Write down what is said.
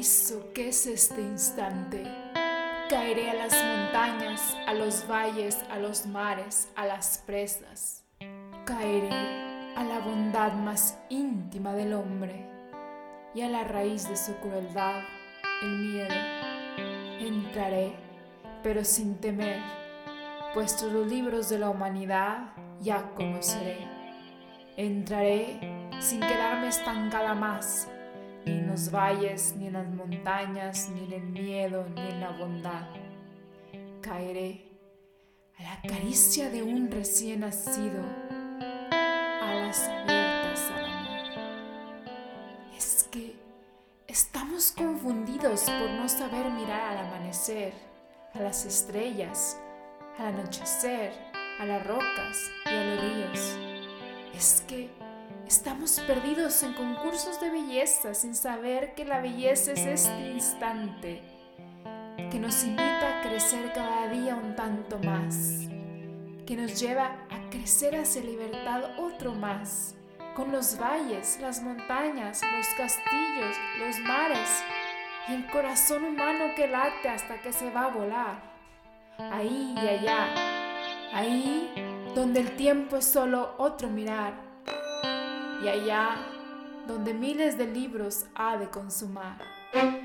paraíso que es este instante. Caeré a las montañas, a los valles, a los mares, a las presas. Caeré a la bondad más íntima del hombre y a la raíz de su crueldad, el miedo. Entraré, pero sin temer, pues los libros de la humanidad ya conoceré. Entraré sin quedarme estancada más, ni en los valles, ni en las montañas, ni en el miedo, ni en la bondad. Caeré a la caricia de un recién nacido, alas abiertas al amor. Es que estamos confundidos por no saber mirar al amanecer, a las estrellas, al anochecer, a las rocas y a los ríos. Es que estamos perdidos en concursos de belleza sin saber que la belleza es este instante que nos invita a crecer cada día un tanto más, que nos lleva a crecer hacia libertad otro más, con los valles, las montañas, los castillos, los mares y el corazón humano que late hasta que se va a volar. Ahí y allá, ahí donde el tiempo es solo otro mirar, y allá donde miles de libros ha de consumar.